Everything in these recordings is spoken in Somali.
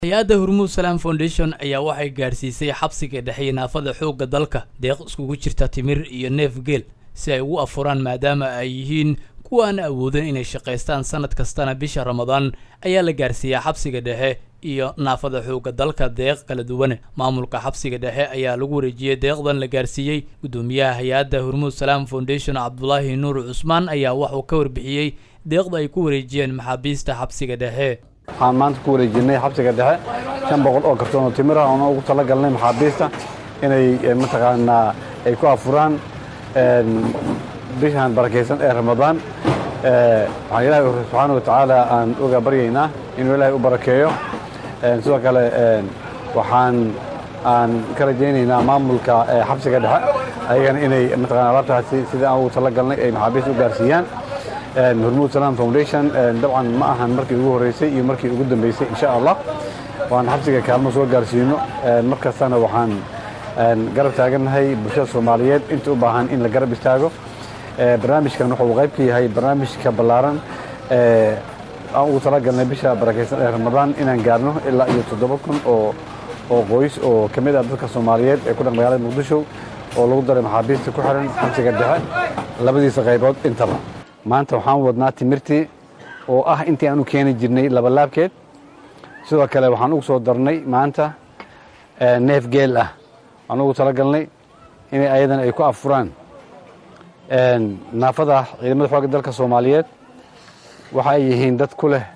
hay-adda Hormuud Salaam Foundation ayaa waxay gaarsiisay xabsiga dhexe naafada xoogga dalka deeq iskugu jirta timir iyo neef geel si ay ugu afuraan maadaama ay yihiin kuwa aan awoodin inay shaqeystaan sanad kastana bisha Ramadaan ayaa la gaarsiiyay xabsiga dhexe iyo naafada xoogga dalka deeq kala duwan maamulka xabsiga dhexe ayaa lagu wareejiyay deeqdan la gaarsiiyay gudoomiyaha hay-adda Hormuud Salaam Foundation Cabdullaahi Nuur Cusmaan ayaa wuxuu ka warbixiyay deeqda ay ku wareejiyeen maxaabiista xabsiga dhexe waxaan maanta ku wareejinay xabsiga dhexe 500 oo kartoon oo timir ah oo ugu tala galnay maxaabiista inay mataqaana ay ku afuraan bishan barakeysan ee Ramadaan waxaan Ilaahay subhanahu wa ta'ala aan uga baryaynaa inuu Ilaahay u barakeeyo sidoo kale waxaan ka rajaynaynaa maamulka xabsiga dhexe ayagana inay mataqaana alaabtaasi sida aan ugu tala galnay ay maxaabiista u gaarsiiyaan Hormuud Salaam Foundation dabcan ma ahan markii ugu horeysay iyo markii ugu dambeysay insha Allah waan xabsiga kaalmo soo gaarsiino markastana waxaan garab taaganahay bulshada Soomaaliyeed inta u baahan in la garab istaago barnaamijkan wuxuu qayb ka yahay barnaamijka ballaaran aan ugu tala galnay bisha barakeysan ee Ramadaan inaan gaarno ilaa iyo 7,000 oo qoys oo kamid ah dadka Soomaaliyeed ee ku dhaqan magaalada Muqdisho oo lagu daray maxaabiista ku xiran xabsiga dhexe labadiisa qaybood intaba maanta waxaan wadnaa timirtii oo ah intii aanu keenay jirnay laba laabkeed sidoo kale waxaan ugu soo darnay maanta neef geel ah aan ugu tala galnay in ayadan ay ku afuraan naafada ciidamada xoogga dalka Soomaaliyeed waxa ay yihiin dad ku leh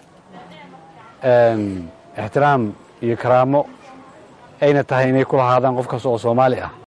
ixtiraam iyo karaamo ayna tahay inay ku lahaadaan qof kasta oo Soomaali ah